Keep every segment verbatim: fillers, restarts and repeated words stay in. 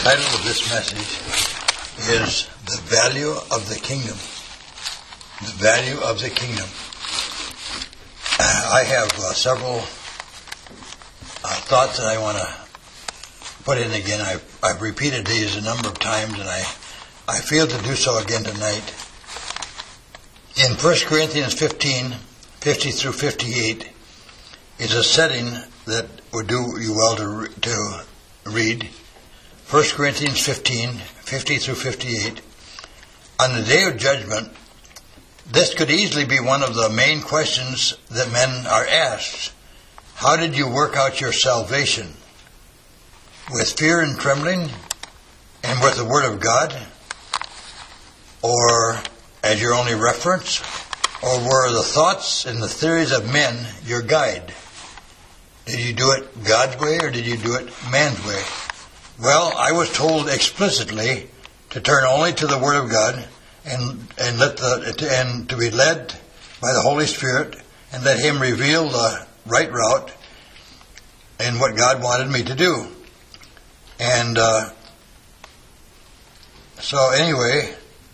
title of this message is The Value of the Kingdom. The Value of the Kingdom. Uh, I have uh, several uh, thoughts that I want to put in again. I've, I've repeated these a number of times, and I, I feel to do so again tonight. In First Corinthians fifteen, fifty through fifty-eight, is a setting that would do you well to, to read. First Corinthians fifteen, fifty through fifty-eight. On the day of judgment, this could easily be one of the main questions that men are asked. How did you work out your salvation? With fear and trembling, and with the Word of God? Or as your only reference? Or were the thoughts and the theories of men your guide? Did you do it God's way, or did you do it man's way? Well, I was told explicitly to turn only to the Word of God and and let the and to be led by the Holy Spirit and let Him reveal the right route and what God wanted me to do. And uh, so anyway,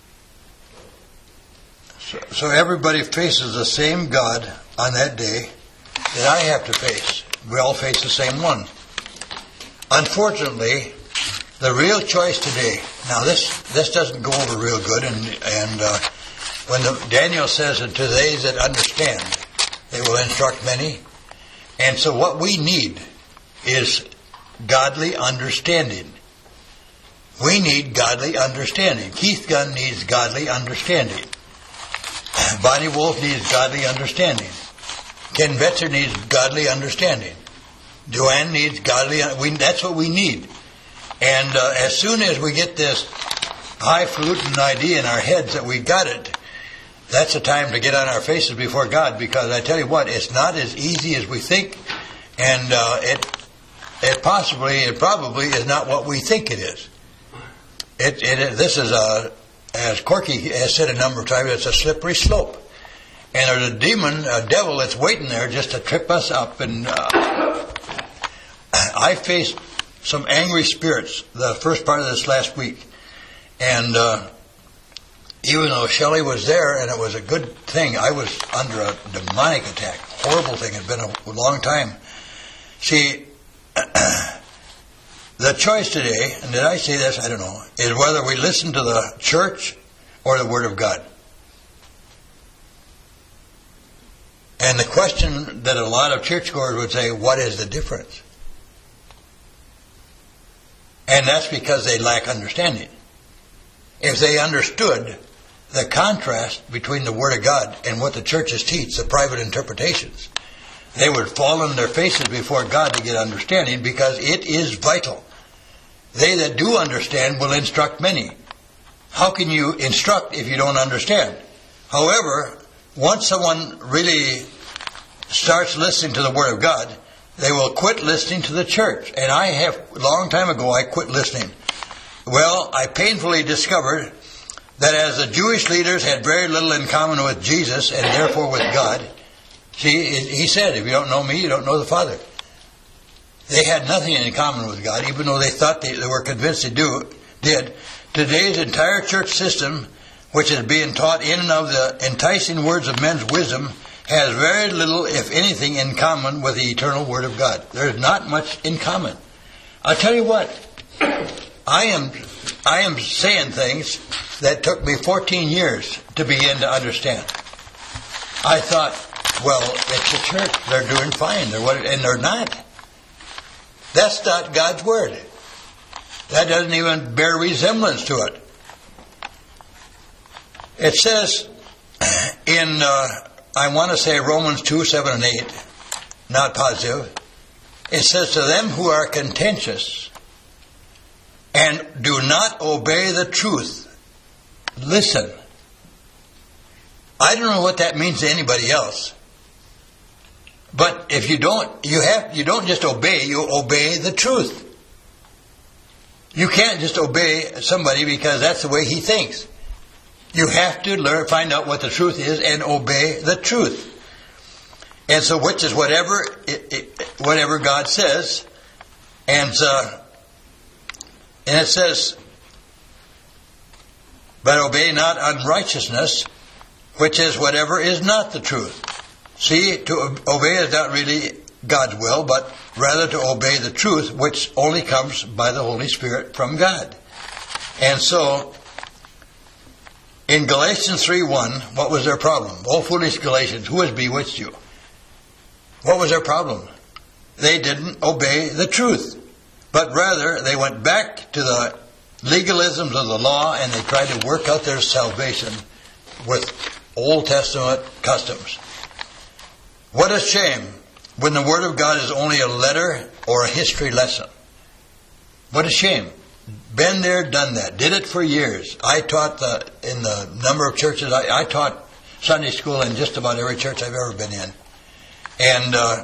so, so everybody faces the same God on that day that I have to face. We all face the same one. Unfortunately, the real choice today. Now, this this doesn't go over real good, and and uh, when the, Daniel says that to they that understand, they will instruct many. And so, what we need is godly understanding. We need godly understanding. Keith Gunn needs godly understanding. Bonnie Wolf needs godly understanding. Ken Betzer needs godly understanding. Joanne needs godly. We, that's what we need. And uh, as soon as we get this highfalutin idea in our heads that we got it, that's the time to get on our faces before God. Because I tell you what, it's not as easy as we think, and uh, it it possibly, it probably is not what we think it is. It, it this is a, as Corky has said a number of times, it's a slippery slope. And there's a demon, a devil that's waiting there just to trip us up. And uh, I faced some angry spirits the first part of this last week. And uh, even though Shelley was there, and it was a good thing, I was under a demonic attack. Horrible thing. It had been a long time. See, the choice today, and did I say this? I don't know, is whether we listen to the church or the Word of God. And the question that a lot of churchgoers would say, what is the difference? And that's because they lack understanding. If they understood the contrast between the Word of God and what the churches teach, the private interpretations, they would fall on their faces before God to get understanding, because it is vital. They that do understand will instruct many. How can you instruct if you don't understand? However, once someone really starts listening to the Word of God, they will quit listening to the church. And I have, a long time ago, I quit listening. Well, I painfully discovered that as the Jewish leaders had very little in common with Jesus, and therefore with God, see, he said, if you don't know me, you don't know the Father. They had nothing in common with God, even though they thought they, they were convinced they do, did. Today's entire church system, which is being taught in and of the enticing words of men's wisdom, has very little, if anything, in common with the eternal Word of God. There's not much in common. I'll tell you what, I am I am saying things that took me fourteen years to begin to understand. I thought, well, it's a church. They're doing fine. They're what, and they're not. That's not God's Word. That doesn't even bear resemblance to it. It says in... Uh, I want to say Romans two, seven and eight, not positive. It says, to them who are contentious and do not obey the truth, listen. I don't know what that means to anybody else. But if you don't, you have, you don't just obey, you obey the truth. You can't just obey somebody because that's the way he thinks. You have to learn, find out what the truth is, and obey the truth. And so, which is whatever it, it, whatever God says. And uh, And it says, but obey not unrighteousness, which is whatever is not the truth. See, to obey is not really God's will, but rather to obey the truth, which only comes by the Holy Spirit from God. And so, in Galatians three one, what was their problem? Oh, foolish Galatians, who has bewitched you? What was their problem? They didn't obey the truth, but rather they went back to the legalisms of the law and they tried to work out their salvation with Old Testament customs. What a shame when the Word of God is only a letter or a history lesson. What a shame. Been there, done that. Did it for years. I taught the, in the number of churches, I, I taught Sunday school in just about every church I've ever been in. And uh,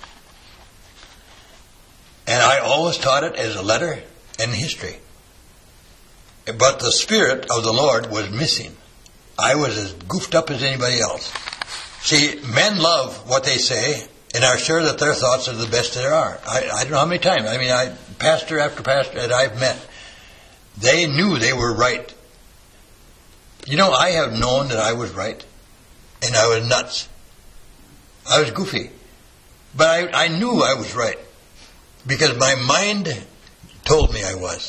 and I always taught it as a letter and history. But the Spirit of the Lord was missing. I was as goofed up as anybody else. See, men love what they say and are sure that their thoughts are the best there are. I, I don't know how many times. I mean, I pastor after pastor that I've met, they knew they were right. You know, I have known that I was right, and I was nuts. I was goofy. But I, I knew I was right, because my mind told me I was.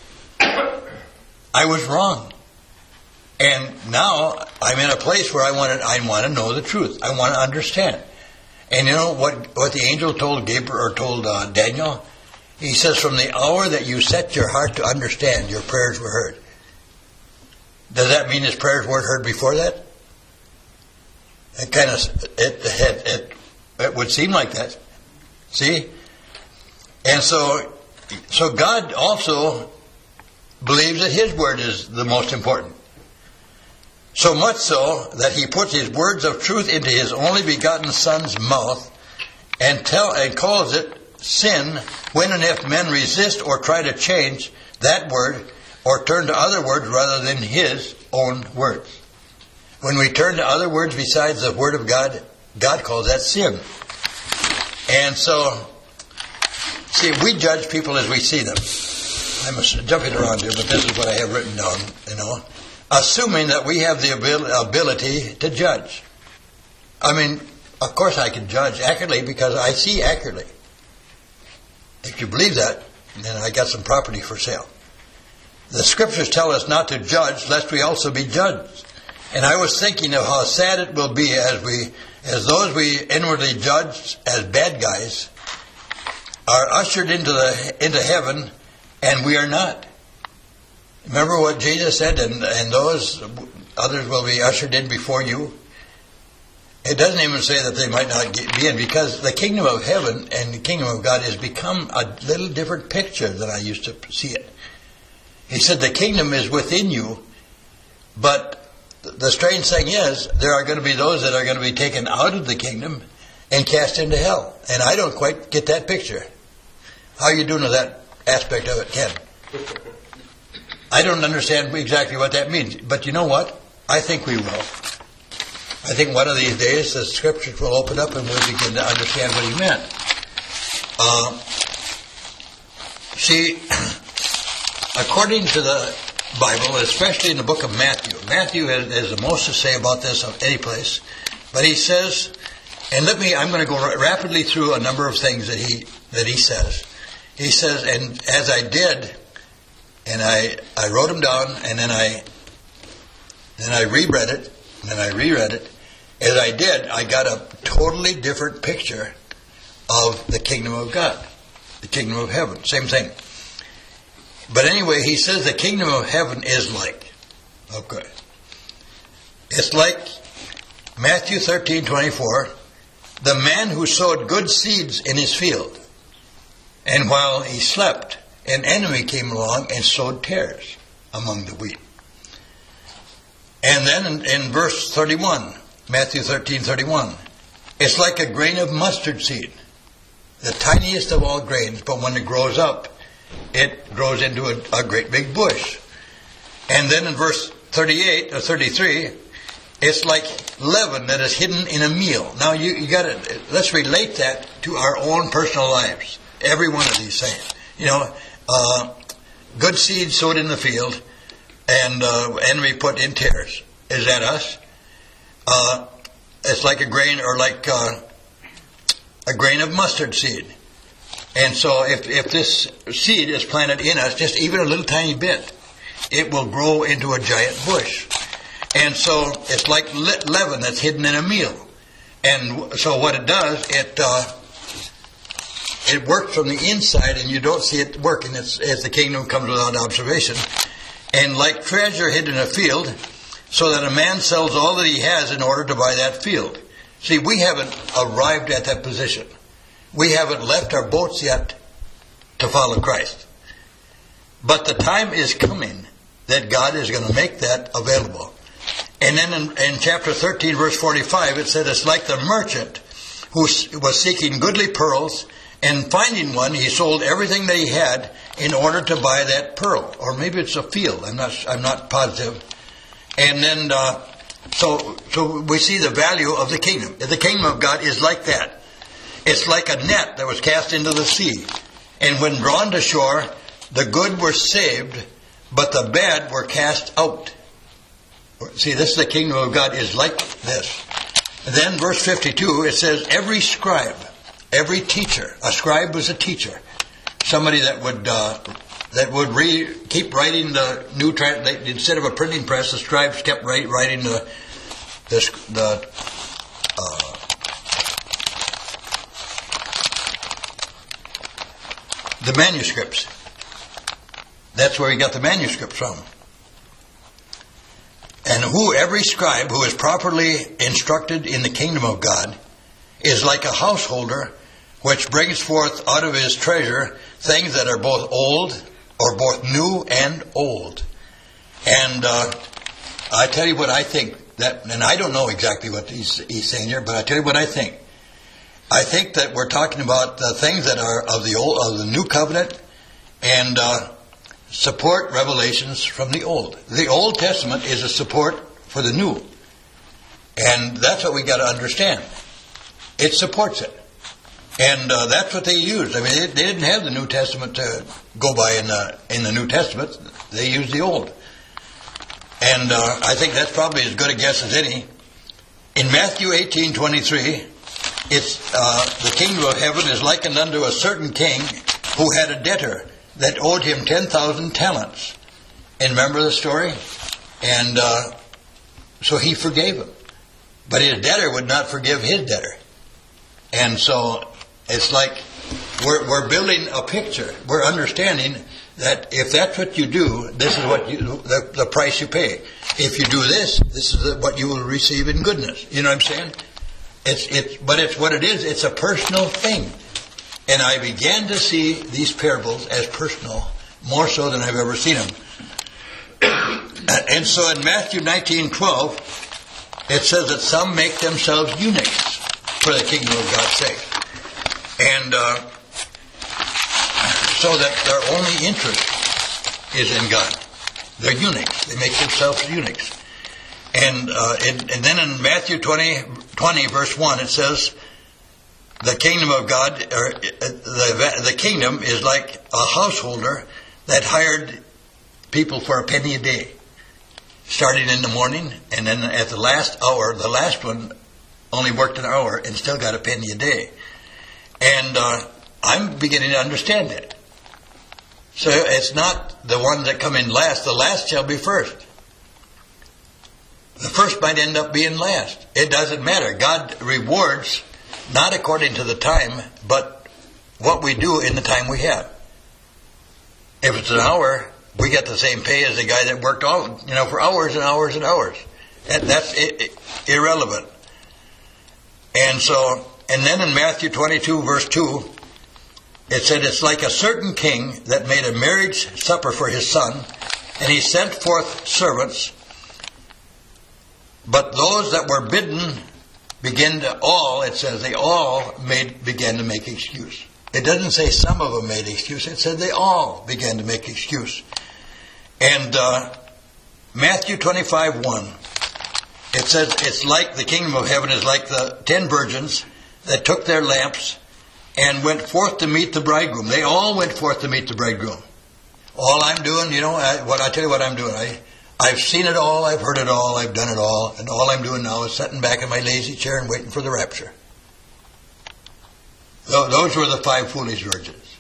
I was wrong. And now I'm in a place where I want to, I want to know the truth. I want to understand. And you know what, what the angel told Gabriel, or told uh, Daniel? He says, from the hour that you set your heart to understand, your prayers were heard. Does that mean his prayers weren't heard before that? It kind of, it, it, it, it would seem like that. See? And so, so God also believes that his word is the most important. So much so that he puts his words of truth into his only begotten Son's mouth and tell and calls it sin when and if men resist or try to change that word or turn to other words rather than his own words. When we turn to other words besides the word of God, God calls that sin. And so, see, we judge people as we see them. I'm jumping around here, but this is what I have written down, you know. Assuming that we have the ability to judge. I mean, of course I can judge accurately because I see accurately. If you believe that, then I got some property for sale. The scriptures tell us not to judge lest we also be judged. And I was thinking of how sad it will be as we, as those we inwardly judge as bad guys are ushered into the into heaven, and we are not. Remember what Jesus said, and, and those others will be ushered in before you. It doesn't even say that they might not get, be in, because the kingdom of heaven and the kingdom of God has become a little different picture than I used to see it. He said the kingdom is within you, but the strange thing is there are going to be those that are going to be taken out of the kingdom and cast into hell. And I don't quite get that picture. How are you doing with that aspect of it, Ken? I don't understand exactly what that means. But you know what? I think we will. I think one of these days the scriptures will open up and we'll begin to understand what he meant. Uh, see, according to the Bible, especially in the book of Matthew, Matthew has, has the most to say about this of any place. But he says, and let me, I'm going to go rapidly through a number of things that he that he says. He says, and as I did, and I, I wrote them down, and then I then I reread it, and then I reread it. As I did, I got a totally different picture of the kingdom of God, the kingdom of heaven. Same thing. But anyway, he says the kingdom of heaven is like. Okay. It's like Matthew thirteen twenty-four, the man who sowed good seeds in his field, and while he slept, an enemy came along and sowed tares among the wheat. And then in, in verse thirty-one, Matthew thirteen thirty-one, it's like a grain of mustard seed, the tiniest of all grains, but when it grows up, it grows into a, a great big bush. And then in verse thirty-eight or thirty-three, it's like leaven that is hidden in a meal. Now you, you got to let's relate that to our own personal lives. Every one of these things, you know. Uh, good seed sowed in the field, and uh, enemy put in tares. Is that us? Uh, it's like a grain, or like uh, a grain of mustard seed. And so if, if this seed is planted in us, just even a little tiny bit, it will grow into a giant bush. And so it's like leaven that's hidden in a meal. And so what it does, it uh, it works from the inside, and you don't see it working as, as the kingdom comes without observation. And like treasure hidden in a field, so that a man sells all that he has in order to buy that field. See, we haven't arrived at that position. We haven't left our boats yet to follow Christ. But the time is coming that God is going to make that available. And then in, in chapter thirteen, verse forty-five, it said it's like the merchant who was seeking goodly pearls, and finding one, he sold everything that he had in order to buy that pearl. Or maybe it's a field. I'm not I'm not positive. And then, uh, so so we see the value of the kingdom. The kingdom of God is like that. It's like a net that was cast into the sea. And when drawn to shore, the good were saved, but the bad were cast out. See, this is the kingdom of God is like this. And then verse fifty-two, it says, every scribe, every teacher, a scribe was a teacher, somebody that would uh, that would re, keep writing the new tra- they, instead of a printing press, the scribes kept write, writing the the, the uh, the manuscripts. That's where he got the manuscripts from. And who every scribe who is properly instructed in the kingdom of God is like a householder which brings forth out of his treasure things that are both old, or both new and old. And uh, I tell you what I think, that, and I don't know exactly what he's, he's saying here, but I tell you what I think. I think that we're talking about the things that are of the old, of the new covenant, and uh, support revelations from the old. The Old Testament is a support for the new, and that's what we got to understand. It supports it. And uh, that's what they used. I mean, they, they didn't have the New Testament to go by in the, in the New Testament. They used the Old. And uh, I think that's probably as good a guess as any. In Matthew eighteen twenty-three, it's uh, the kingdom of heaven is likened unto a certain king who had a debtor that owed him ten thousand talents. And remember the story? And uh, so he forgave him. But his debtor would not forgive his debtor. And so it's like we're, we're building a picture. We're understanding that if that's what you do, this is what you, the, the price you pay. If you do this, this is the, what you will receive in goodness. You know what I'm saying? It's it's, but it's what it is. It's a personal thing. And I began to see these parables as personal, more so than I've ever seen them. And so in Matthew nineteen twelve, it says that some make themselves eunuchs for the kingdom of God's sake. And uh, so that their only interest is in God. They're eunuchs. They make themselves eunuchs. And, uh, and, and then in Matthew twenty, twenty, verse one, it says, the kingdom of God, or the, the kingdom is like a householder that hired people for a penny a day. Starting in the morning, and then at the last hour, the last one only worked an hour and still got a penny a day. And uh, I'm beginning to understand that. So it's not the ones that come in last. The last shall be first. The first might end up being last. It doesn't matter. God rewards not according to the time, but what we do in the time we have. If it's an hour, we get the same pay as the guy that worked all, you know, for hours and hours and hours. And that's I- I- irrelevant. And so, and then in Matthew twenty-two, verse two, it said, it's like a certain king that made a marriage supper for his son, and he sent forth servants, but those that were bidden began to all, it says, they all made began to make excuse. It doesn't say some of them made excuse. It said they all began to make excuse. And uh, Matthew twenty-five, one, it says it's like the kingdom of heaven is like the ten virgins that took their lamps and went forth to meet the bridegroom. They all went forth to meet the bridegroom. all I'm doing, you know, I, what I tell you what I'm doing. I, I've seen it all, I've heard it all, I've done it all, and all I'm doing now is sitting back in my lazy chair and waiting for the rapture. Those were the five foolish virgins.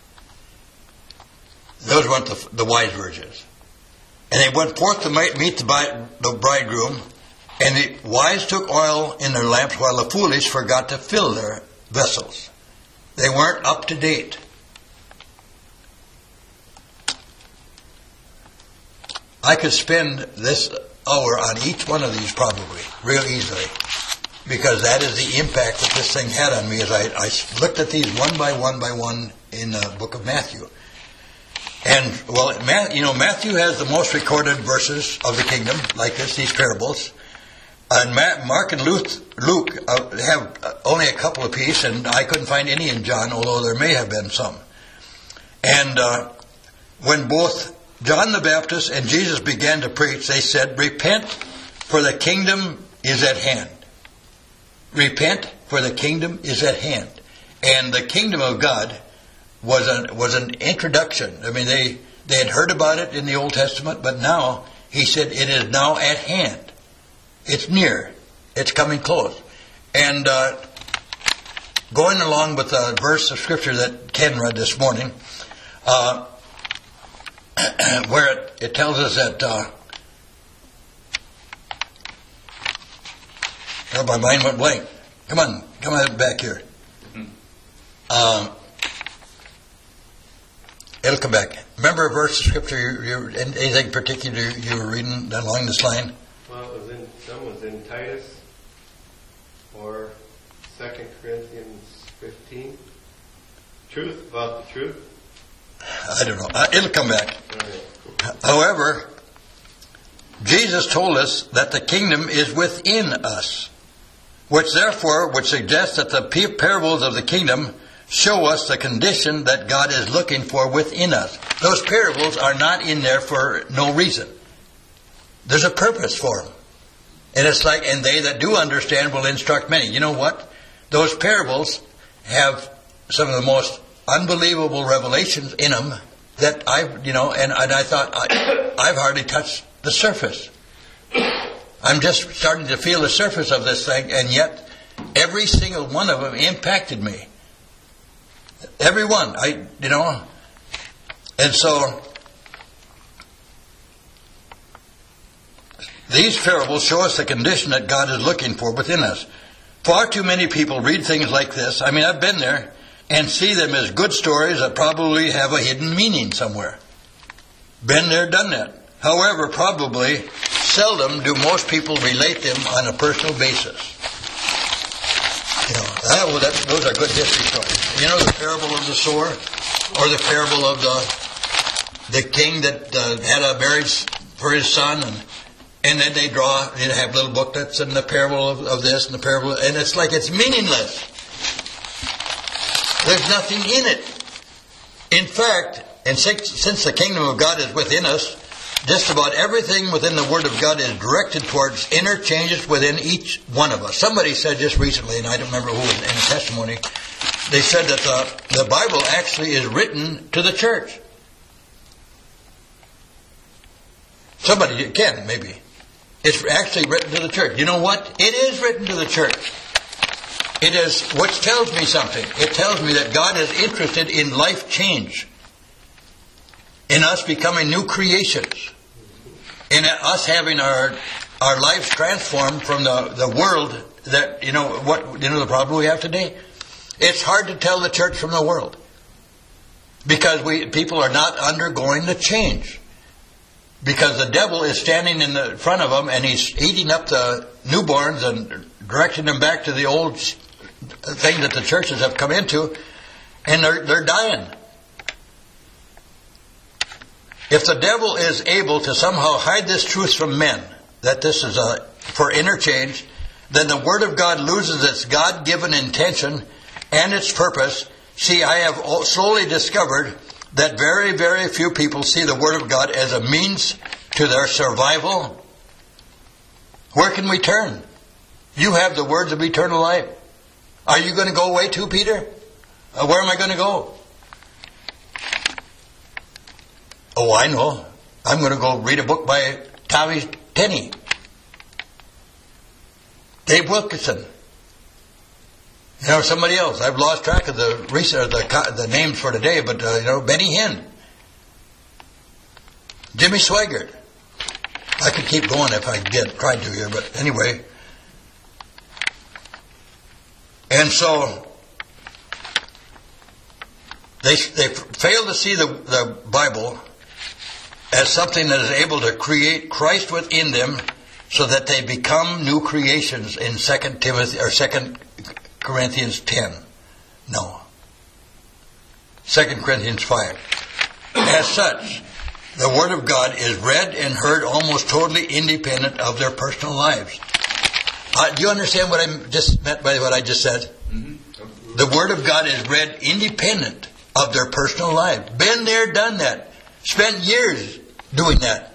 Those weren't the, the wise virgins. And they went forth to meet the bridegroom, and the wise took oil in their lamps while the foolish forgot to fill their vessels. They weren't up to date. I could spend this hour on each one of these probably, real easily, because that is the impact that this thing had on me as I, I looked at these one by one by one in the book of Matthew. And, well, you know, Matthew has the most recorded verses of the kingdom, like this, these parables. And Mark and Luke, Luke have only a couple apiece, and I couldn't find any in John, although there may have been some. And uh, when both John the Baptist and Jesus began to preach, they said, "Repent, for the kingdom is at hand." Repent, for the kingdom is at hand. And the kingdom of God was an, was an introduction. I mean, they, they had heard about it in the Old Testament, but now, he said, it is now at hand. It's near. It's coming close. And uh, going along with the verse of Scripture that Ken read this morning, uh, where it, it tells us that, uh, oh, my mind went blank. Come on, come on back here. Um, it'll come back. Remember a verse of Scripture, you, you, anything particular you were reading along this line? Well, it was in, some was in Titus or Second Corinthians fifteen. Truth, about the truth. I don't know. Uh, it'll come back. However, Jesus told us that the kingdom is within us, which therefore would suggest that the parables of the kingdom show us the condition that God is looking for within us. Those parables are not in there for no reason. There's a purpose for them. And it's like, and they that do understand will instruct many. You know what? Those parables have some of the most unbelievable revelations in them that I, you know, and, and I thought, I, I've hardly touched the surface. I'm just starting to feel the surface of this thing, and yet every single one of them impacted me. Every one, I, you know, and so these parables show us the condition that God is looking for within us. Far too many people read things like this. I mean, I've been there and see them as good stories that probably have a hidden meaning somewhere. Been there, done that. However, probably seldom do most people relate them on a personal basis. You know, that, well, that, those are good history stories. You know the parable of the sower, or the parable of the the king that uh, had a marriage for his son, and and then they draw, you know, have little booklets and the parable of, of this and the parable, and it's like it's meaningless. There's nothing in it. In fact, and since, since the kingdom of God is within us, just about everything within the Word of God is directed towards inner changes within each one of us. Somebody said just recently, and I don't remember who in a testimony, they said that the, the Bible actually is written to the church. Somebody can, maybe. It's actually written to the church. You know what? It is written to the church. It is, which tells me something. It tells me that God is interested in life change, in us becoming new creations, in us having our our lives transformed from the, the world that, you know, what, you know, the problem we have today? It's hard to tell the church from the world because we people are not undergoing the change. Because the devil is standing in the front of them and he's eating up the newborns and directing them back to the old thing that the churches have come into, and they're, they're dying. If the devil is able to somehow hide this truth from men, that this is a for interchange, then the Word of God loses its God-given intention and its purpose. See, I have slowly discovered that very, very few people see the Word of God as a means to their survival. Where can we turn? You have the words of eternal life. Are you going to go away too, Peter? Uh, where am I going to go? Oh, I know. I'm going to go read a book by Tommy Tenney. Dave Wilkinson. You know, somebody else. I've lost track of the recent, the, the names for today, but, uh, you know, Benny Hinn. Jimmy Swaggart. I could keep going if I did, tried to here, but anyway. And so, they they fail to see the, the Bible as something that is able to create Christ within them so that they become new creations in Second Timothy or Second Corinthians ten. No. Second Corinthians five. As such, the Word of God is read and heard almost totally independent of their personal lives. Uh, do you understand what I just meant by what I just said? Mm-hmm. The Word of God is read independent of their personal lives. Been there, done that. Spent years doing that.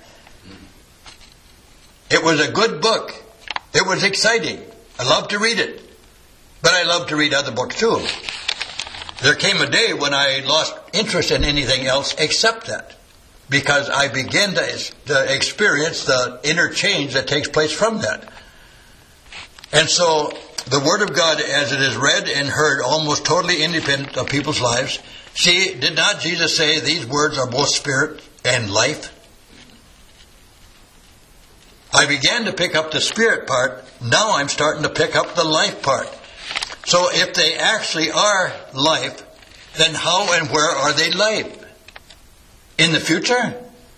It was a good book. It was exciting. I loved to read it. But I loved to read other books too. There came a day when I lost interest in anything else except that. Because I began to, to experience the interchange that takes place from that. And so, the Word of God, as it is read and heard, almost totally independent of people's lives. See, did not Jesus say these words are both spirit and life? I began to pick up the spirit part. Now I'm starting to pick up the life part. So if they actually are life, then how and where are they life? In the future?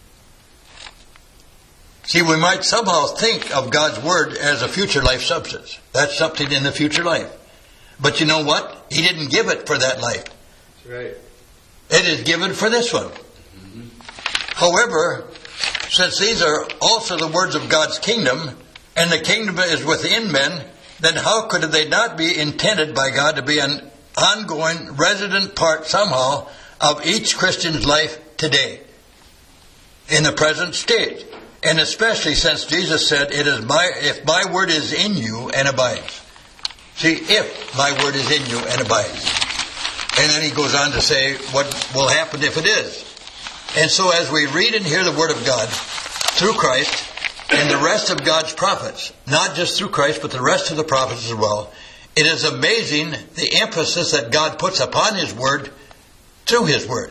See, we might somehow think of God's Word as a future life substance. That's something in the future life. But you know what? He didn't give it for that life. That's right. It is given for this one. Mm-hmm. However, since these are also the words of God's kingdom, and the kingdom is within men, then how could they not be intended by God to be an ongoing, resident part somehow of each Christian's life today, in the present state? And especially since Jesus said, "It is my if my word is in you and abides." See, if my word is in you and abides. And then he goes on to say what will happen if it is. And so as we read and hear the Word of God through Christ and the rest of God's prophets, not just through Christ, but the rest of the prophets as well, it is amazing the emphasis that God puts upon His Word through His Word.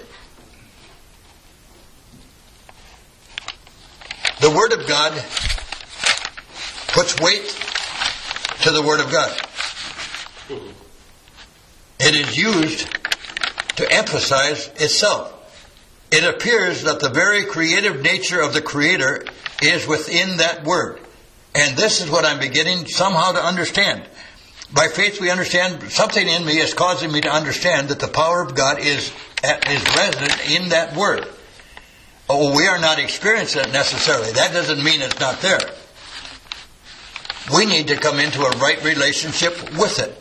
The Word of God puts weight to the Word of God. It is used to emphasize itself. It appears that the very creative nature of the Creator is within that Word. And this is what I'm beginning somehow to understand. By faith we understand, something in me is causing me to understand that the power of God is, is resident in that Word. Oh, we are not experiencing it necessarily. That doesn't mean it's not there. We need to come into a right relationship with it.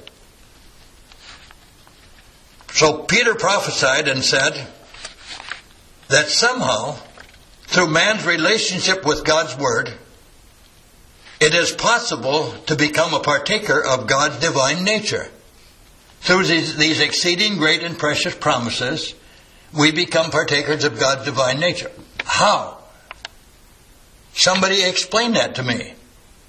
So Peter prophesied and said that somehow, through man's relationship with God's Word, it is possible to become a partaker of God's divine nature. Through these, these exceeding great and precious promises, we become partakers of God's divine nature. How? Somebody explain that to me.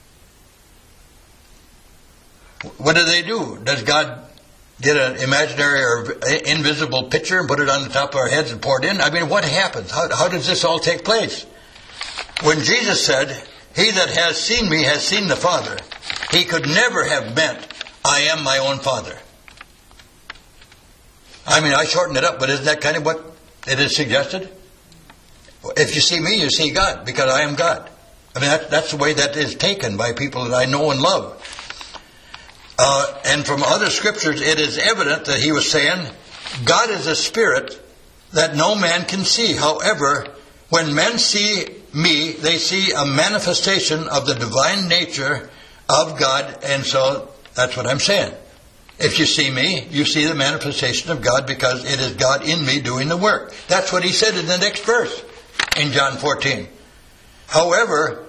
What do they do? Does God get an imaginary or invisible picture and put it on the top of our heads and pour it in? I mean, what happens? How, how does this all take place? When Jesus said, "He that has seen me has seen the Father," he could never have meant, "I am my own Father." I mean, I shortened it up, but isn't that kind of what it is suggested? If you see me, you see God, because I am God. I mean, that, that's the way that is taken by people that I know and love. Uh, and from other scriptures, it is evident that he was saying, God is a spirit that no man can see. However, when men see me, they see a manifestation of the divine nature of God. And so, that's what I'm saying. If you see me, you see the manifestation of God, because it is God in me doing the work. That's what he said in the next verse in John fourteen. However,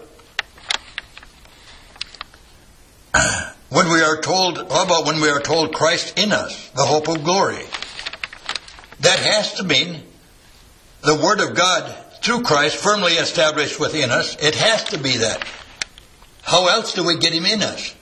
when we are told, how about when we are told Christ in us, the hope of glory? That has to mean the Word of God through Christ firmly established within us. It has to be that. How else do we get Him in us?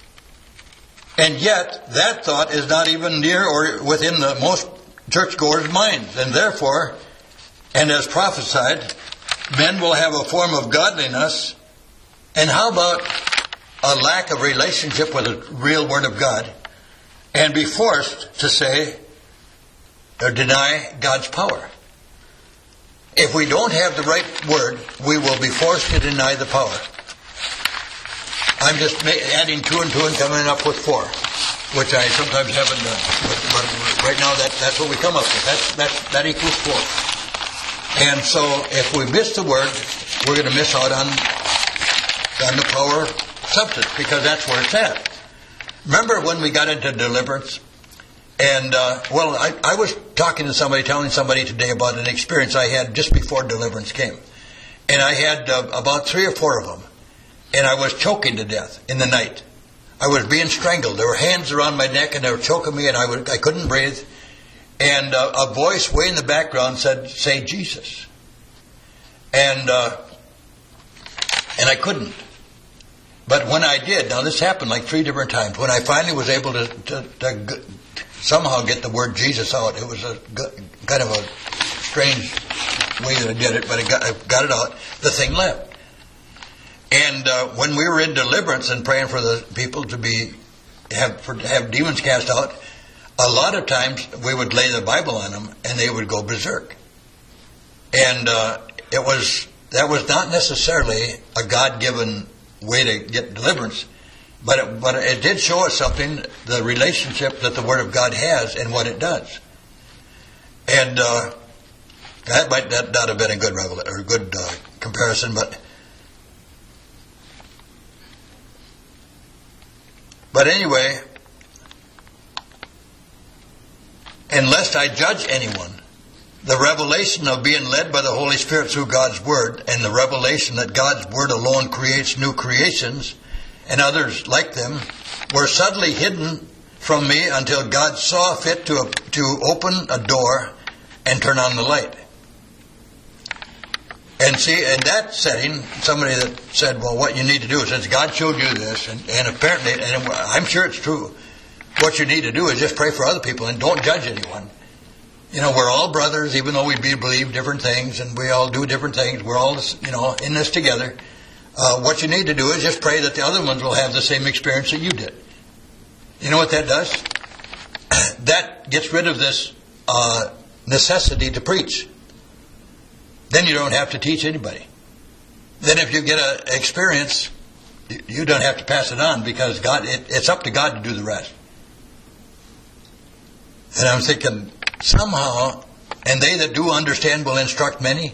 And yet, that thought is not even near or within the most churchgoers' minds. And therefore, and as prophesied, men will have a form of godliness. And how about a lack of relationship with the real Word of God, and be forced to say or deny God's power? If we don't have the right Word, we will be forced to deny the power. I'm just adding two and two and coming up with four, which I sometimes haven't done. But, but right now, that, that's what we come up with. That's, that's, that equals four. And so, if we miss the Word, we're going to miss out on, on the power substance, because that's where it's at. Remember when we got into deliverance? And, uh, well, I, I was talking to somebody, telling somebody today about an experience I had just before deliverance came. And I had uh, about three or four of them. And I was choking to death in the night. I was being strangled. There were hands around my neck and they were choking me, and I, would, I couldn't breathe. And uh, a voice way in the background said, "Say Jesus." And, uh, and I couldn't. But when I did, now this happened like three different times, when I finally was able to, to, to somehow get the word Jesus out, it was a kind of a strange way that I did it, but I got, I got it out. The thing left. And uh, when we were in deliverance and praying for the people to be have for, have demons cast out, a lot of times we would lay the Bible on them and they would go berserk. And uh, it was that was not necessarily a God-given way to get deliverance, but it, but it did show us something, the relationship that the Word of God has and what it does. And uh, that might that not have been a good revel- or good uh, comparison, but but anyway, and lest I judge anyone, the revelation of being led by the Holy Spirit through God's Word, and the revelation that God's Word alone creates new creations and others like them, were suddenly hidden from me until God saw fit to, to open a door and turn on the light. And see, in that setting, somebody that said, well, what you need to do is, since God showed you this, and, and apparently, and I'm sure it's true, what you need to do is just pray for other people and don't judge anyone. You know, we're all brothers, even though we believe different things and we all do different things. We're all, you know, in this together. Uh, what you need to do is just pray that the other ones will have the same experience that you did. You know what that does? That gets rid of this uh, necessity to preach. Then you don't have to teach anybody. Then if you get an experience, you don't have to pass it on, because God, it, it's up to God to do the rest. And I'm thinking, somehow, and they that do understand will instruct many.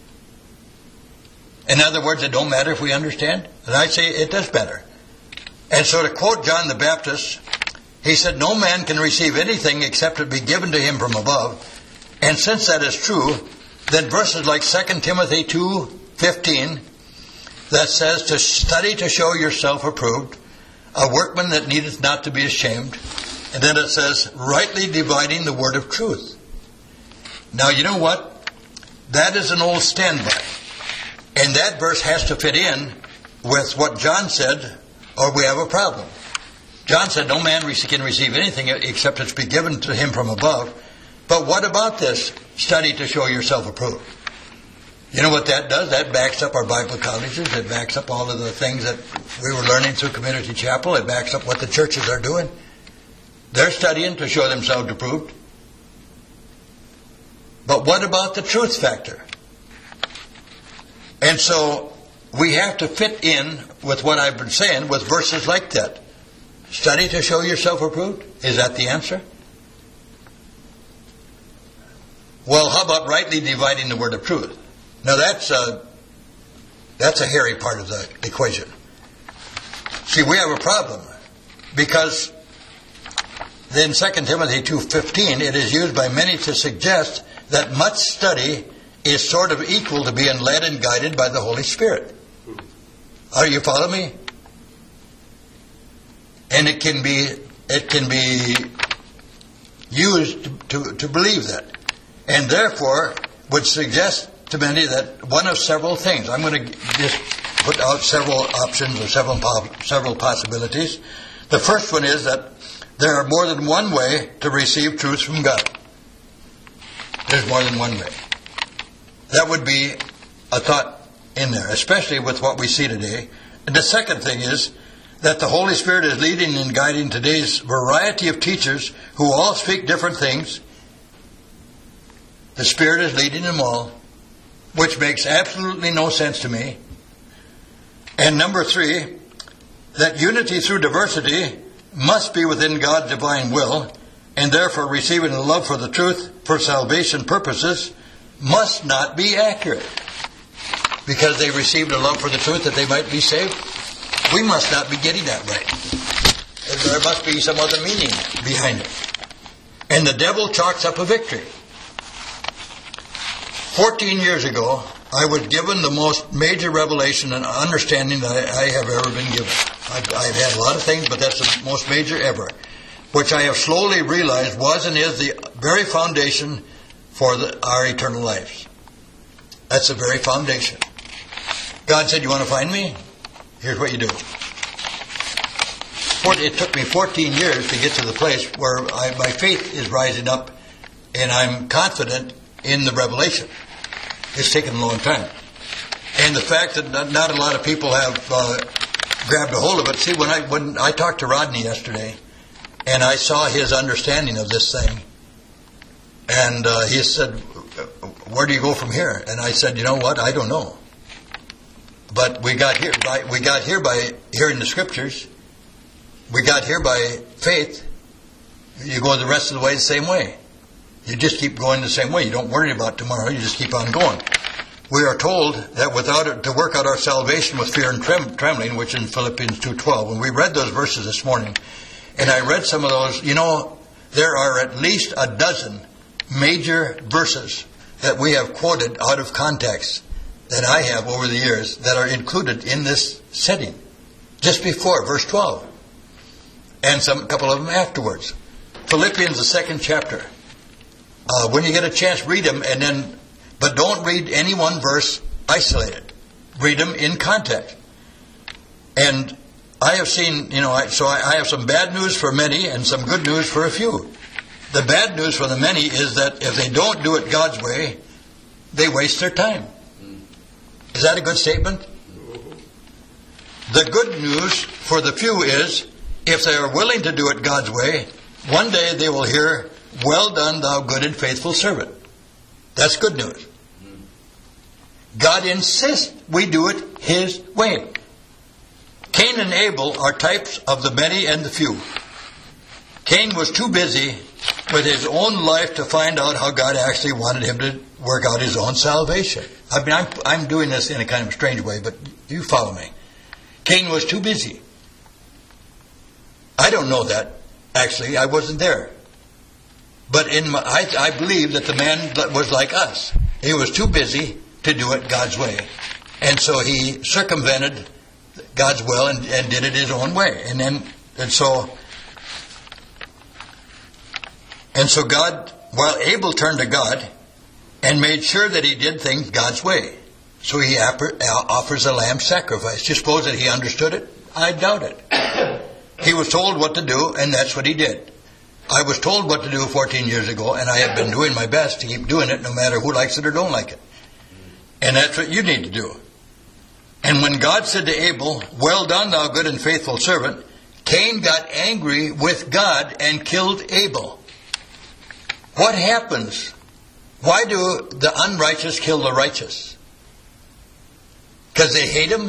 In other words, it don't matter if we understand. And I say it does matter. And so to quote John the Baptist, he said, "No man can receive anything except it be given to him from above." And since that is true, then verses like Second Timothy two fifteen, that says to study to show yourself approved, a workman that needeth not to be ashamed. And then it says, rightly dividing the word of truth. Now, you know what? That is an old standby. And that verse has to fit in with what John said, or we have a problem. John said, no man can receive anything except it's be given to him from above. But what about this? Study to show yourself approved. You know what that does? That backs up our Bible colleges. It backs up all of the things that we were learning through Community Chapel. It backs up what the churches are doing. They're studying to show themselves approved. But what about the truth factor? And so we have to fit in with what I've been saying with verses like that. Study to show yourself approved? Is that the answer? Well, how about rightly dividing the word of truth? Now that's a, that's a hairy part of the equation. See, we have a problem, because in Second Timothy two fifteen, it is used by many to suggest that much study is sort of equal to being led and guided by the Holy Spirit. Are you following me? And it can be it can be used to, to, to believe that. And therefore would suggest to many that one of several things. I'm going to just put out several options or several several possibilities. The first one is that there are more than one way to receive truths from God. There's more than one way. That would be a thought in there, especially with what we see today. And the second thing is that the Holy Spirit is leading and guiding today's variety of teachers who all speak different things. The Spirit is leading them all, which makes absolutely no sense to me. And number three, that unity through diversity must be within God's divine will, and therefore receiving a love for the truth for salvation purposes must not be accurate. Because they received a love for the truth that they might be saved, we must not be getting that right. There must be some other meaning behind it. And the devil chalks up a victory. Fourteen years ago, I was given the most major revelation and understanding that I, I have ever been given. I've, I've had a lot of things, but that's the most major ever, which I have slowly realized was and is the very foundation for the, our eternal lives. That's the very foundation. God said, you want to find me? Here's what you do. It took me fourteen years to get to the place where I, my faith is rising up and I'm confident in the revelation. It's taken a long time. And the fact that not, not a lot of people have uh, grabbed a hold of it. See, when I when I talked to Rodney yesterday and I saw his understanding of this thing, and uh, he said, where do you go from here? And I said, you know what? I don't know. But we got here by we got here by hearing the scriptures. We got here by faith. You go the rest of the way the same way. You just keep going the same way. You don't worry about tomorrow. You just keep on going. We are told that without it, to work out our salvation with fear and trem- trembling, which is in Philippians two twelve. And we read those verses this morning, and I read some of those. You know, there are at least a dozen major verses that we have quoted out of context that I have over the years that are included in this setting. Just before verse twelve. And some a couple of them afterwards. Philippians, the second chapter. Uh, when you get a chance, read them, and then, but don't read any one verse isolated. Read them in context. And I have seen, you know, I, so I, I have some bad news for many and some good news for a few. The bad news for the many is that if they don't do it God's way, they waste their time. Is that a good statement? The good news for the few is, if they are willing to do it God's way, one day they will hear, well done, thou good and faithful servant. That's good news. God insists we do it His way. Cain and Abel are types of the many and the few. Cain was too busy with his own life to find out how God actually wanted him to work out his own salvation. I mean, I'm, I'm doing this in a kind of strange way, but you follow me. Cain was too busy. I don't know that, actually. I wasn't there. But in my, I, I believe that the man was like us. He was too busy to do it God's way. And so he circumvented God's will and, and did it his own way. And then, and so, and so God, while Abel turned to God and made sure that he did things God's way. So he offers a lamb sacrifice. Do you suppose that he understood it? I doubt it. He was told what to do, and that's what he did. I was told what to do fourteen years ago, and I have been doing my best to keep doing it no matter who likes it or don't like it. And that's what you need to do. And when God said to Abel, well done, thou good and faithful servant, Cain got angry with God and killed Abel. What happens? Why do the unrighteous kill the righteous? Because they hate him?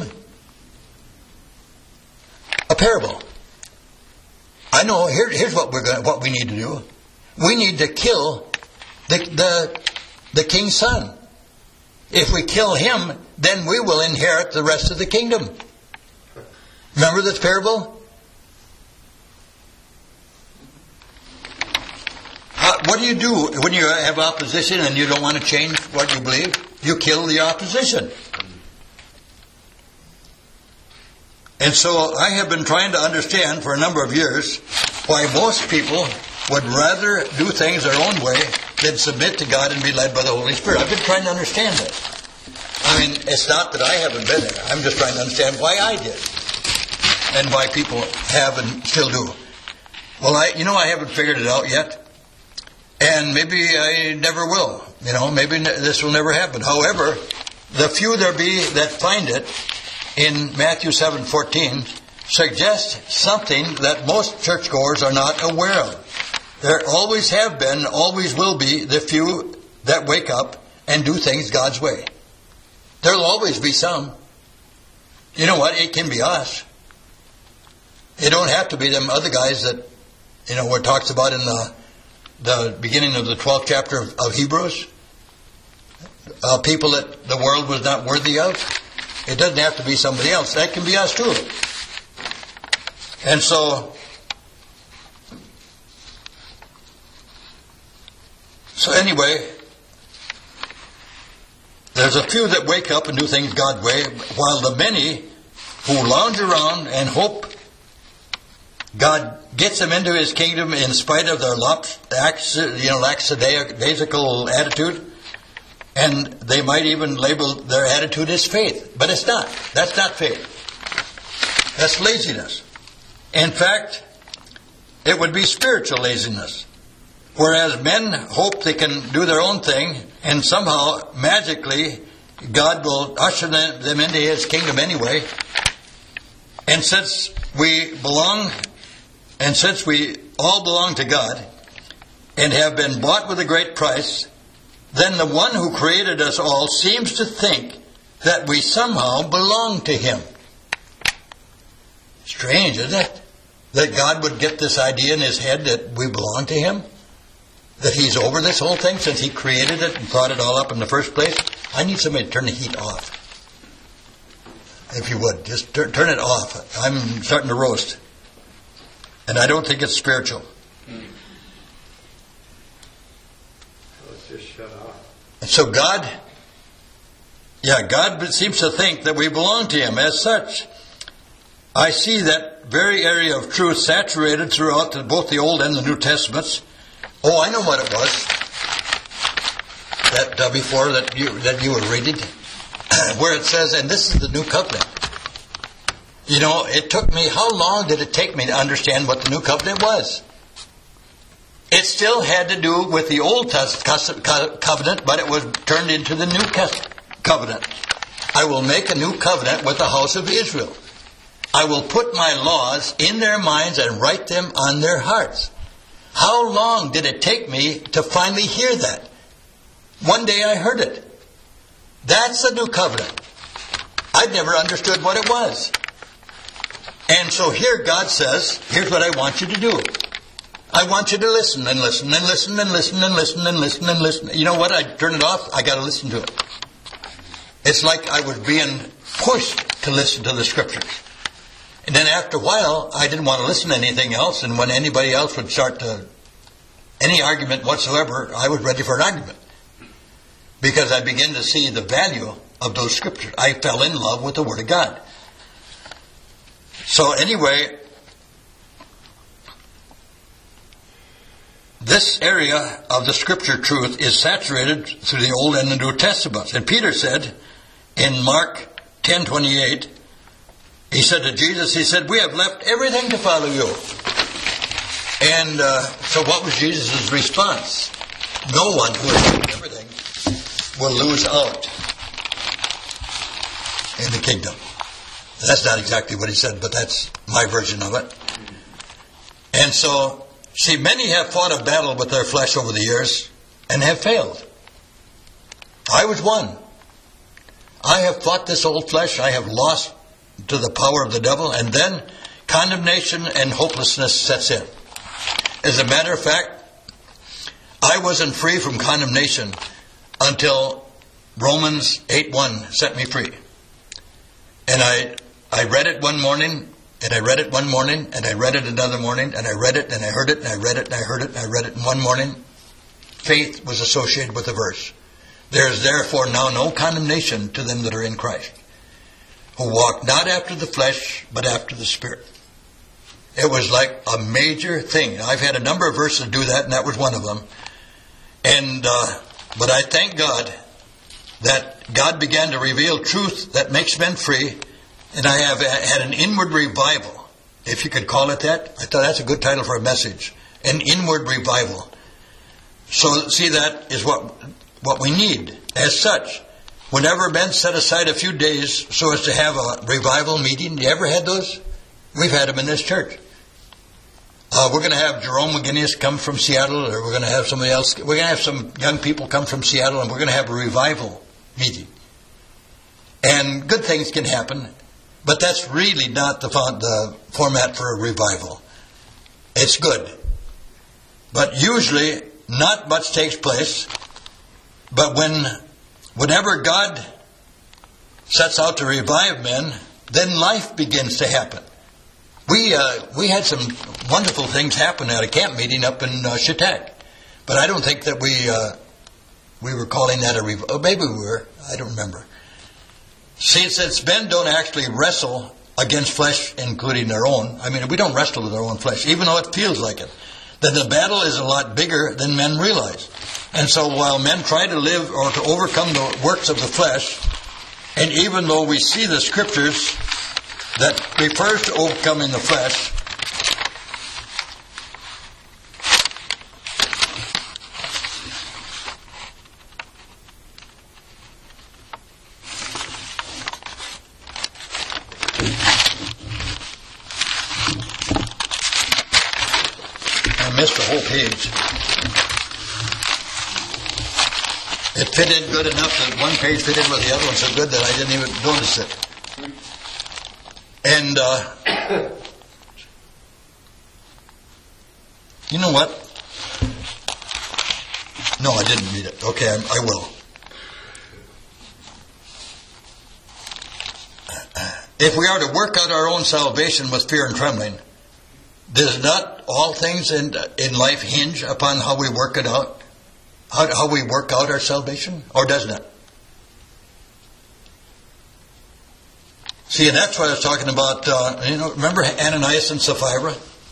A parable. I know. Here, here's what we're going. What we need to do. We need to kill the, the the king's son. If we kill him, then we will inherit the rest of the kingdom. Remember this parable? Uh, what do you do when you have opposition and you don't want to change what you believe? You kill the opposition. And so I have been trying to understand for a number of years why most people would rather do things their own way then submit to God and be led by the Holy Spirit. I've been trying to understand this. I mean, it's not that I haven't been there. I'm just trying to understand why I did and why people have and still do. Well, I, you know, I haven't figured it out yet. And maybe I never will. You know, maybe this will never happen. However, the few there be that find it in Matthew seven fourteen suggests something that most churchgoers are not aware of. There always have been, always will be, the few that wake up and do things God's way. There'll always be some. You know what? It can be us. It don't have to be them other guys that, you know, where it talks about in the the beginning of the twelfth chapter of, of Hebrews. Uh, people that the world was not worthy of. It doesn't have to be somebody else. That can be us too. And so, so anyway, there's a few that wake up and do things God's way, while the many who lounge around and hope God gets them into His kingdom in spite of their you know, lackadaisical attitude, and they might even label their attitude as faith. But it's not. That's not faith. That's laziness. In fact, it would be spiritual laziness. Whereas men hope they can do their own thing, and somehow, magically, God will usher them, them into His kingdom anyway. And since we belong, and since we all belong to God, and have been bought with a great price, then the one who created us all seems to think that we somehow belong to Him. Strange, isn't it? That God would get this idea in His head that we belong to Him? That He's over this whole thing since He created it and brought it all up in the first place? I need somebody to turn the heat off. If you would, just tur- turn it off. I'm starting to roast. And I don't think it's spiritual. Let's just shut off. And so God, yeah, God seems to think that we belong to Him. As such, I see that very area of truth saturated throughout the, both the Old and the New Testaments. Oh, I know what it was. That uh, before that you that you were reading, where it says, and this is the new covenant. You know, it took me, how long did it take me to understand what the new covenant was? It still had to do with the Old Covenant, but it was turned into the New Covenant. I will make a new covenant with the house of Israel. I will put my laws in their minds and write them on their hearts. How long did it take me to finally hear that? One day I heard it. That's the new covenant. I'd never understood what it was. And so here God says, here's what I want you to do. I want you to listen and listen and listen and listen and listen and listen and listen. You know what? I turn it off. I got to listen to it. It's like I was being pushed to listen to the Scriptures. And then after a while, I didn't want to listen to anything else. And when anybody else would start to, any argument whatsoever, I was ready for an argument. Because I began to see the value of those Scriptures. I fell in love with the Word of God. So anyway, this area of the Scripture truth is saturated through the Old and the New Testaments. And Peter said in Mark ten twenty-eight, he said to Jesus, he said, we have left everything to follow you. And uh, so what was Jesus' response? No one who has left everything will lose out in the kingdom. That's not exactly what he said, but that's my version of it. And so, see, many have fought a battle with their flesh over the years and have failed. I was one. I have fought this old flesh. I have lost to the power of the devil, and then condemnation and hopelessness sets in. As a matter of fact, I wasn't free from condemnation until Romans eight one set me free. And I I read it one morning, and I read it one morning, and I read it another morning, and I read it, and I heard it, and I read it, and I heard it, and I read it in one morning. Faith was associated with the verse. There is therefore now no condemnation to them that are in Christ, who walk not after the flesh, but after the Spirit. It was like a major thing. I've had a number of verses do that, and that was one of them. And uh, but I thank God that God began to reveal truth that makes men free, and I have had an inward revival, if you could call it that. I thought that's a good title for a message, an inward revival. So see, that is what what we need. As such, whenever men set aside a few days so as to have a revival meeting, you ever had those? We've had them in this church. Uh, we're going to have Jerome McGinnis come from Seattle, or we're going to have somebody else. We're going to have some young people come from Seattle, and we're going to have a revival meeting. And good things can happen, but that's really not the, the format for a revival. It's good. But usually, not much takes place. But when, whenever God sets out to revive men, then life begins to happen. We uh, we had some wonderful things happen at a camp meeting up in uh, Chautauqua, but I don't think that we uh, we were calling that a revival. Oh, maybe we were. I don't remember. See, since men don't actually wrestle against flesh, including their own. I mean, we don't wrestle with our own flesh, even though it feels like it. Then the battle is a lot bigger than men realize. And so while men try to live or to overcome the works of the flesh, and even though we see the scriptures that refers to overcoming the flesh, I missed the whole page. It fit in good enough that one page fit in with the other one so good that I didn't even notice it. And, uh, you know what? No, I didn't read it. Okay, I, I will. If we are to work out our own salvation with fear and trembling, does not all things in, in life hinge upon how we work it out? How, how we work out our salvation? Or doesn't it? See, and that's what I was talking about. Uh, you know, remember Ananias and Sapphira?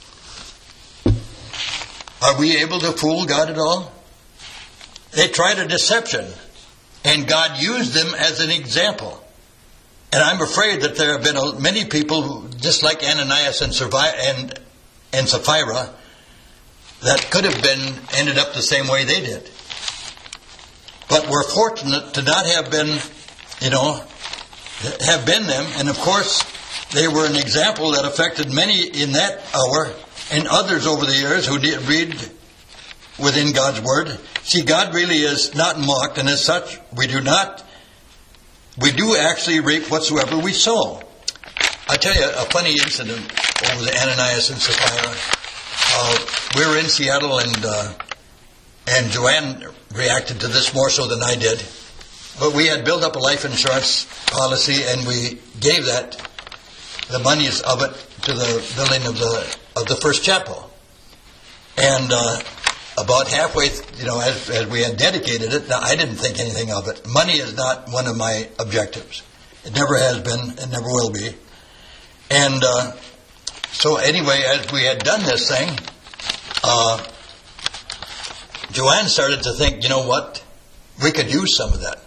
Are we able to fool God at all? They tried a deception, and God used them as an example. And I'm afraid that there have been many people who, just like Ananias and and and Sapphira, that could have been ended up the same way they did. But we're fortunate to not have been, you know, have been them. And of course, they were an example that affected many in that hour and others over the years who did read within God's Word. See, God really is not mocked, and as such, we do not, we do actually reap whatsoever we sow. I'll tell you a funny incident over the Ananias and Sapphira. Uh, we were in Seattle, and uh, and Joanne reacted to this more so than I did. But we had built up a life insurance policy, and we gave that, the monies of it, to the building of the of the first chapel. And uh, about halfway, you know, as, as we had dedicated it, now I didn't think anything of it. Money is not one of my objectives. It never has been, it never will be. And uh, so anyway, as we had done this thing, uh, Joanne started to think, you know what, we could use some of that.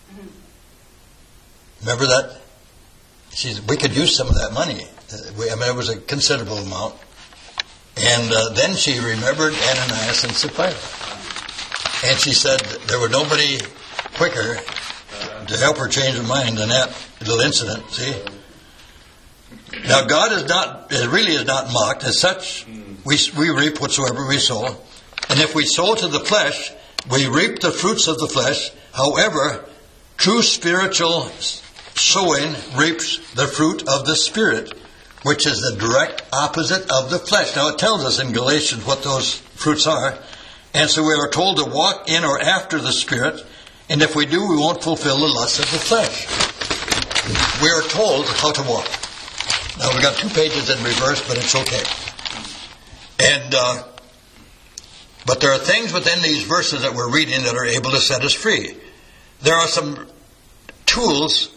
Remember that? She said, we could use some of that money. We, I mean, it was a considerable amount. And uh, then she remembered Ananias and Sapphira. And she said there was nobody quicker to help her change her mind than that little incident, see? Now, God is not, it really is not mocked. As such, we, we reap whatsoever we sow. And if we sow to the flesh, we reap the fruits of the flesh. However, true spiritual sowing reaps the fruit of the Spirit, which is the direct opposite of the flesh. Now, it tells us in Galatians what those fruits are. And so we are told to walk in or after the Spirit. And if we do, we won't fulfill the lusts of the flesh. We are told how to walk. Now, we've got two pages in reverse, but it's okay. And, uh, but there are things within these verses that we're reading that are able to set us free. There are some tools.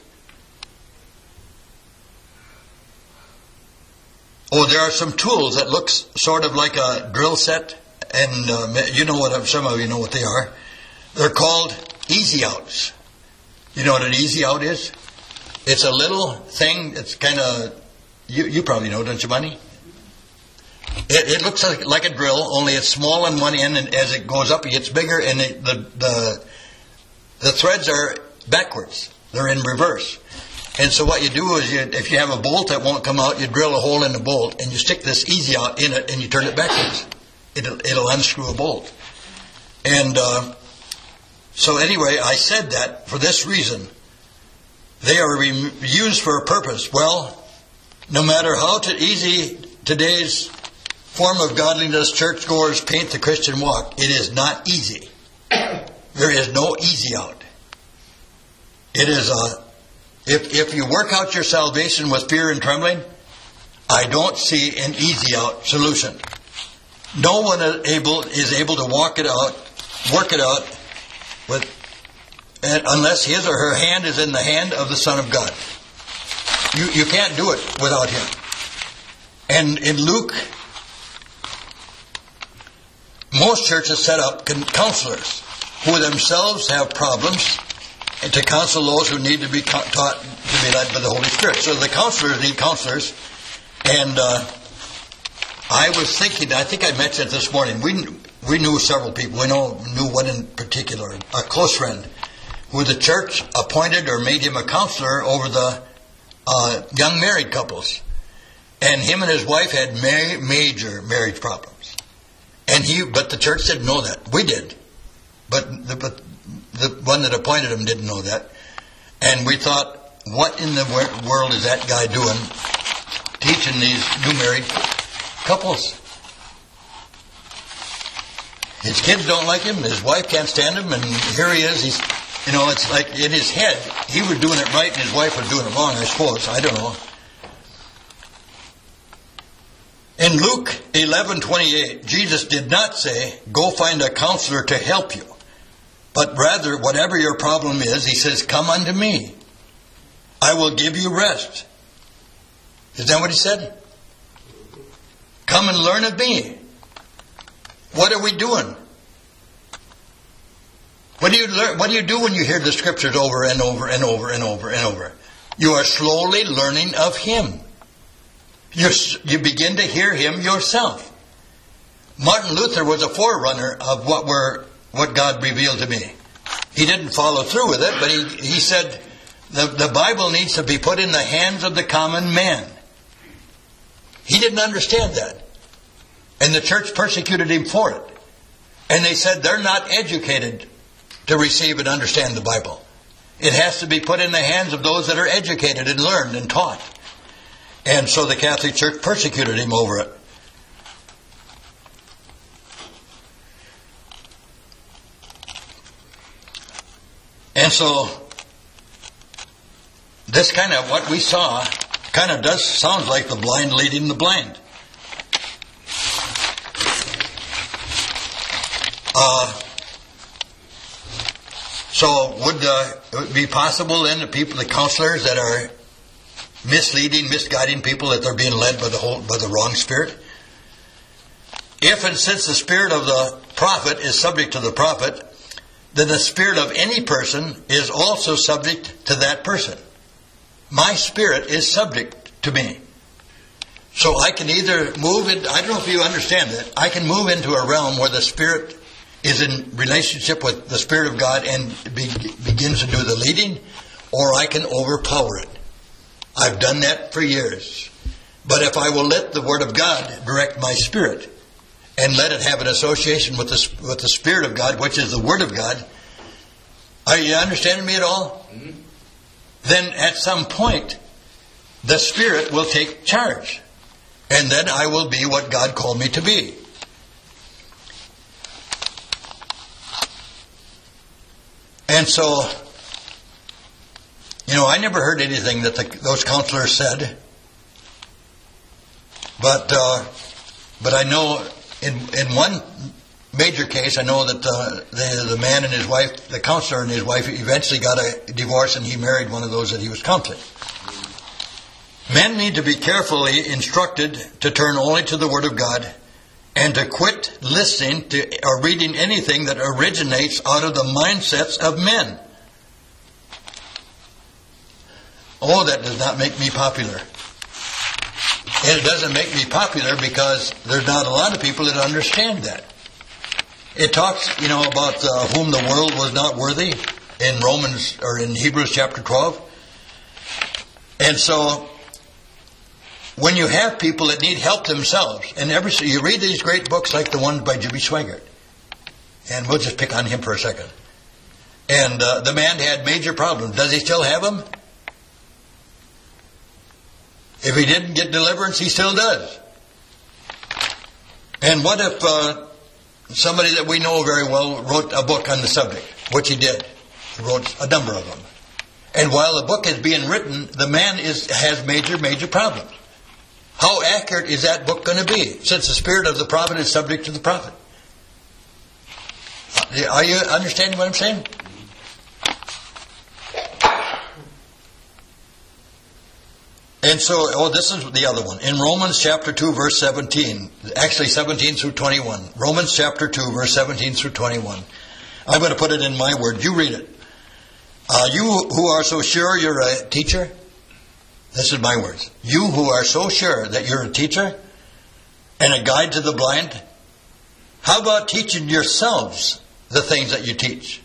Oh, there are some tools that looks sort of like a drill set. And uh, you know what, some of you know what they are. They're called easy outs. You know what an easy out is? It's a little thing that's kind of, you, you probably know, don't you, Bunny? It, it looks like, like a drill, only it's small on one end, and as it goes up, it gets bigger, and it, the, the the threads are backwards. They're in reverse. And so what you do is, you, if you have a bolt that won't come out, you drill a hole in the bolt, and you stick this easy out in it, and you turn it backwards. It'll, it'll unscrew a bolt. And uh, so anyway, I said that for this reason. They are re- used for a purpose. Well, no matter how to easy today's form of godliness churchgoers paint the Christian walk, it is not easy. There is no easy out. It is a, if, if you work out your salvation with fear and trembling, I don't see an easy out solution. No one is able, is able to walk it out, work it out with, unless his or her hand is in the hand of the Son of God. You, you can't do it without him. And in Luke, most churches set up counselors who themselves have problems and to counsel those who need to be taught to be led by the Holy Spirit. So the counselors need counselors. And uh, I was thinking, I think I mentioned it this morning, we we knew several people. We know, knew one in particular, a close friend, who the church appointed or made him a counselor over the uh, young married couples. And him and his wife had ma- major marriage problems. And he, but the church didn't know that. We did. But the, but the one that appointed him didn't know that. And we thought, what in the world is that guy doing teaching these new married couples? His kids don't like him. His wife can't stand him. And here he is. He's, you know, it's like in his head, he was doing it right and his wife was doing it wrong, I suppose. I don't know. In Luke eleven twenty-eight, Jesus did not say, go find a counselor to help you. But rather, whatever your problem is, he says, come unto me. I will give you rest. Is that what he said? Come and learn of me. What are we doing? What do you learn? What do you do when you hear the scriptures over and over and over and over and over? You are slowly learning of him. You you begin to hear him yourself. Martin Luther was a forerunner of what were what God revealed to me. He didn't follow through with it, but he, he said the, the Bible needs to be put in the hands of the common man. He didn't understand that. And the church persecuted him for it. And they said they're not educated to receive and understand the Bible. It has to be put in the hands of those that are educated and learned and taught. And so the Catholic Church persecuted him over it. And so this kind of what we saw kind of does sounds like the blind leading the blind. Uh, so would uh, it be possible then the people, the counselors that are misleading, misguiding people, that they're being led by the whole, by the wrong spirit? If and since the spirit of the prophet is subject to the prophet, then the spirit of any person is also subject to that person. My spirit is subject to me. So I can either move in, I don't know if you understand that, I can move into a realm where the spirit is in relationship with the Spirit of God and be, begins to do the leading, or I can overpower it. I've done that for years. But if I will let the Word of God direct my spirit and let it have an association with the, with the Spirit of God, which is the Word of God, are you understanding me at all? Mm-hmm. Then at some point, the Spirit will take charge. And then I will be what God called me to be. And so, you know, I never heard anything that the, those counselors said. But uh, but I know in in one major case, I know that uh, the, the man and his wife, the counselor and his wife, eventually got a divorce, and he married one of those that he was counseling. Men need to be carefully instructed to turn only to the Word of God and to quit listening to or reading anything that originates out of the mindsets of men. Oh, that does not make me popular. And it doesn't make me popular because there's not a lot of people that understand that. It talks, you know, about uh, whom the world was not worthy in Romans or in Hebrews chapter twelve. And so, when you have people that need help themselves, and every you read these great books like the one by Jimmy Swaggart, and we'll just pick on him for a second. And uh, the man had major problems. Does he still have them? If he didn't get deliverance, he still does. And what if uh, somebody that we know very well wrote a book on the subject, which he did. He wrote a number of them. And while the book is being written, the man is has major, major problems. How accurate is that book going to be, since the spirit of the prophet is subject to the prophet? Are you understanding what I'm saying? And so, oh, this is the other one. In Romans chapter two, verse seventeen, actually seventeen through twenty-one. Romans chapter two, verse seventeen through twenty-one. I'm going to put it in my word. You read it. Uh, you who are so sure you're a teacher, this is my words. You who are so sure that you're a teacher and a guide to the blind, how about teaching yourselves the things that you teach?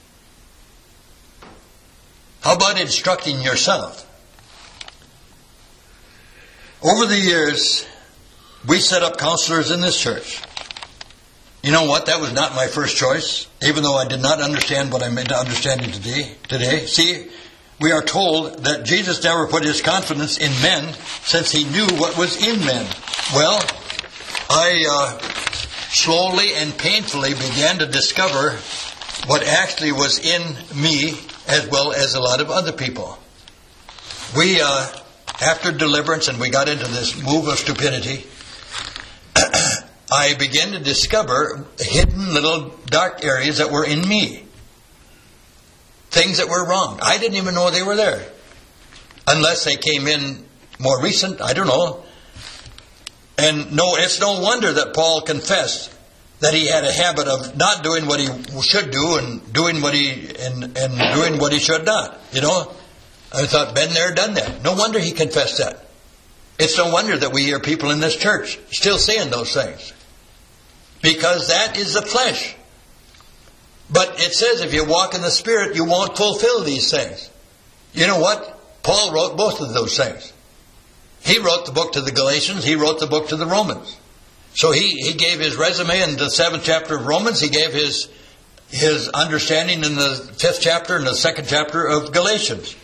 How about instructing yourself? Over the years, we set up counselors in this church. You know what? That was not my first choice, even though I did not understand what I'm into understanding today. Today, see, we are told that Jesus never put his confidence in men since he knew what was in men. Well, I uh, slowly and painfully began to discover what actually was in me as well as a lot of other people. We, uh, after deliverance and we got into this move of stupidity, I began to discover hidden little dark areas that were in me. Things that were wrong. I didn't even know they were there. Unless they came in more recent, I don't know. And no, it's no wonder that Paul confessed that he had a habit of not doing what he should do and doing what he and, and doing what he should not. You know? I thought, been there, done that. No wonder he confessed that. It's no wonder that we hear people in this church still saying those things. Because that is the flesh. But it says if you walk in the Spirit, you won't fulfill these things. You know what? Paul wrote both of those things. He wrote the book to the Galatians. He wrote the book to the Romans. So he, he gave his resume in the seventh chapter of Romans. He gave his, his understanding in the fifth chapter and the second chapter of Galatians.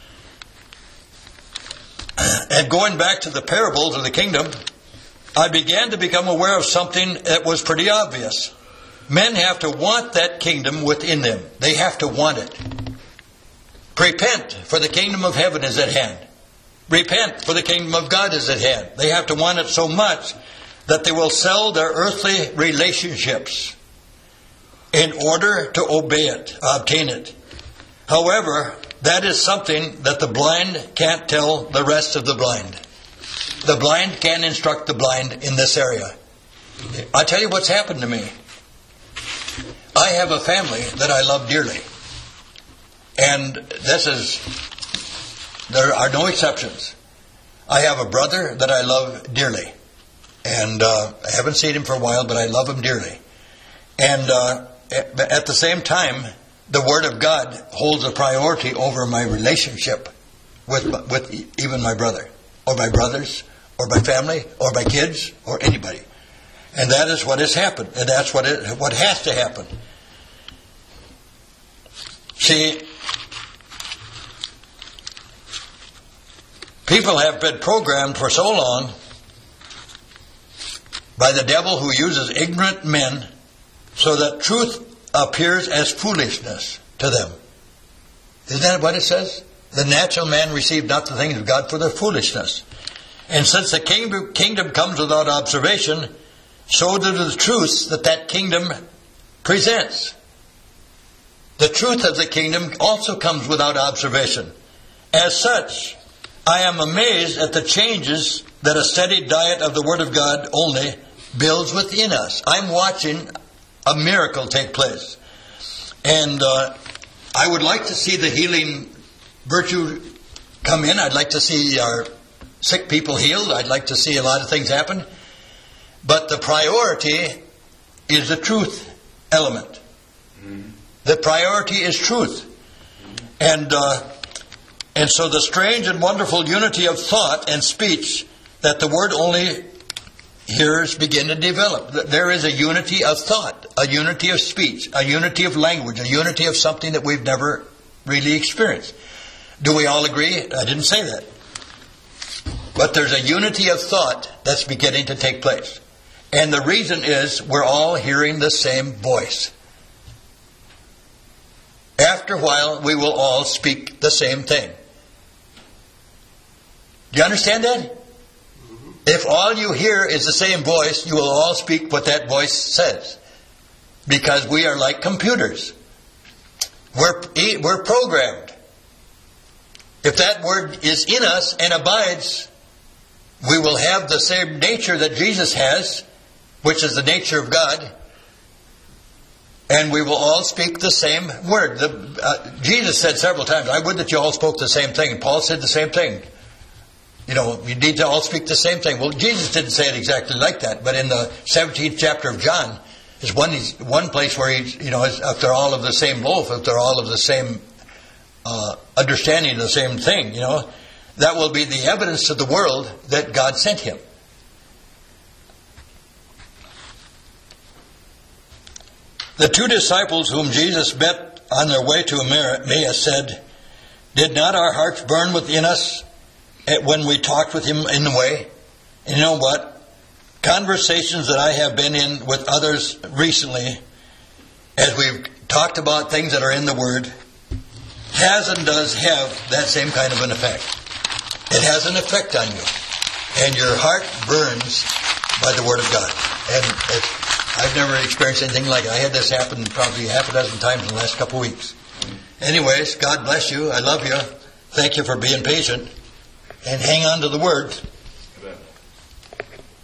And going back to the parables of the kingdom, I began to become aware of something that was pretty obvious. Men have to want that kingdom within them. They have to want it. Repent, for the kingdom of heaven is at hand. Repent, for the kingdom of God is at hand. They have to want it so much that they will sell their earthly relationships in order to obey it, obtain it. However, that is something that the blind can't tell the rest of the blind. The blind can't instruct the blind in this area. I'll tell you what's happened to me. I have a family that I love dearly. And this is, there are no exceptions. I have a brother that I love dearly. And uh, I haven't seen him for a while, but I love him dearly. And uh, at, at the same time, the Word of God holds a priority over my relationship with with even my brother, or my brothers, or my family, or my kids, or anybody. And that is what has happened. And that's what it, what has to happen. See, people have been programmed for so long by the devil, who uses ignorant men so that truth appears as foolishness to them. Isn't that what it says? The natural man received not the things of God for their foolishness. And since the kingdom, kingdom comes without observation, so do the truths that that kingdom presents. The truth of the kingdom also comes without observation. As such, I am amazed at the changes that a steady diet of the Word of God only builds within us. I'm watching a miracle take place. And uh, I would like to see the healing virtue come in. I'd like to see our sick people healed. I'd like to see a lot of things happen. But the priority is the truth element. Mm-hmm. The priority is truth. Mm-hmm. And uh, and so the strange and wonderful unity of thought and speech that the word only hearers begin to develop. There is a unity of thought, a unity of speech, a unity of language, a unity of something that we've never really experienced. Do we all agree? I didn't say that. But there's a unity of thought that's beginning to take place. And the reason is we're all hearing the same voice. After a while, we will all speak the same thing. Do you understand that? If all you hear is the same voice, you will all speak what that voice says. Because we are like computers. We're, we're programmed. If that word is in us and abides, we will have the same nature that Jesus has, which is the nature of God. And we will all speak the same word. The, uh, Jesus said several times, I would that you all spoke the same thing. And Paul said the same thing. You know, you need to all speak the same thing. Well, Jesus didn't say it exactly like that, but in the seventeenth chapter of John, is one one place where he, you know, if they're all of the same loaf, if they're all of the same uh, understanding of the same thing, you know, that will be the evidence to the world that God sent him. The two disciples whom Jesus met on their way to Emmaus said, "Did not our hearts burn within us when we talked with him in the way?" And you know what? Conversations that I have been in with others recently, as we've talked about things that are in the Word, has and does have that same kind of an effect. It has an effect on you. And your heart burns by the Word of God. And it's, I've never experienced anything like it. I had this happen probably half a dozen times in the last couple of weeks. Anyways, God bless you. I love you. Thank you for being patient. And hang on to the Word.